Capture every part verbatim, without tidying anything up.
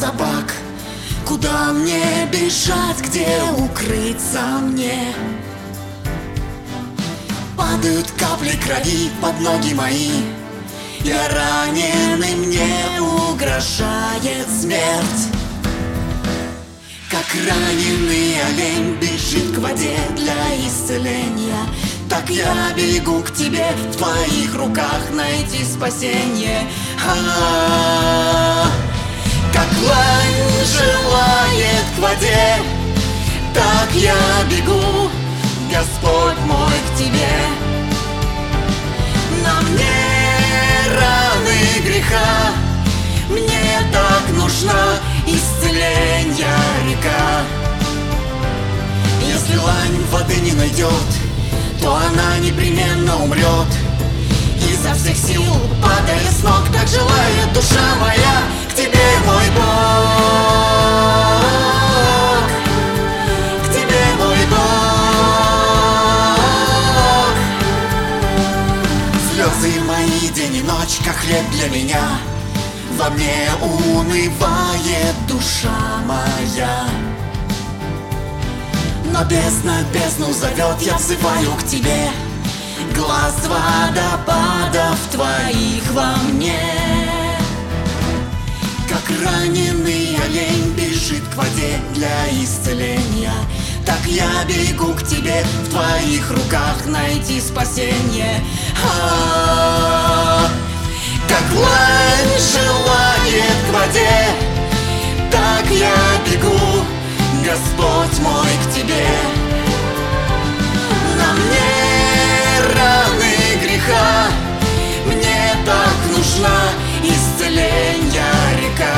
собак. Куда мне бежать, где укрыться мне? Падают капли крови под ноги мои. Я раненый, мне угрожает смерть. Как раненый олень бежит к воде для исцеления, так я бегу к тебе, в твоих руках найти спасение. А-а-а. Как лань желает к воде, так я бегу, Господь мой, к тебе. На мне раны греха, мне так нужна исцеления река. Если лань воды не найдет, то она непременно умрет. Изо всех сил, падая с ног, так желает душа моя к тебе, мой Бог. К тебе, мой Бог. Слезы мои день и ночь, как хлеб для меня. Во мне унывает душа моя. Но бездна бездну зовет, я взываю к тебе. Глаз водопадов твоих во мне. Как раненый олень бежит к воде для исцеления, так я бегу к тебе, в твоих руках найти спасение. А-а-а. Как лань желает к воде, так я бегу, Господь мой, к тебе. На мне раны греха, мне так нужна исцеления река.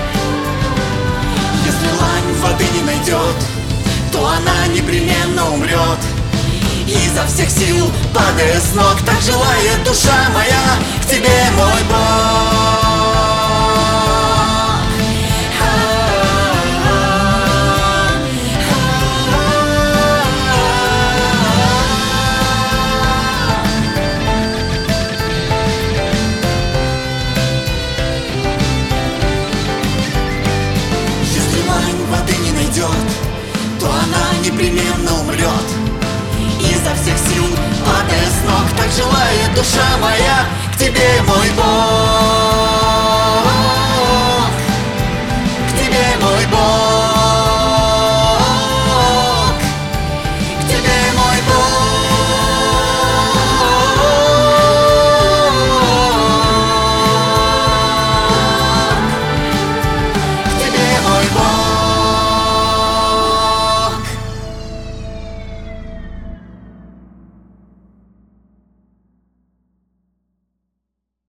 Если лань воды не найдет, то она непременно умрет. Изо всех сил, падая с ног, так желает душа моя к тебе, мой Бог. То она непременно умрет. Изо всех сил, падая с ног, так желает душа моя к тебе, мой Бог.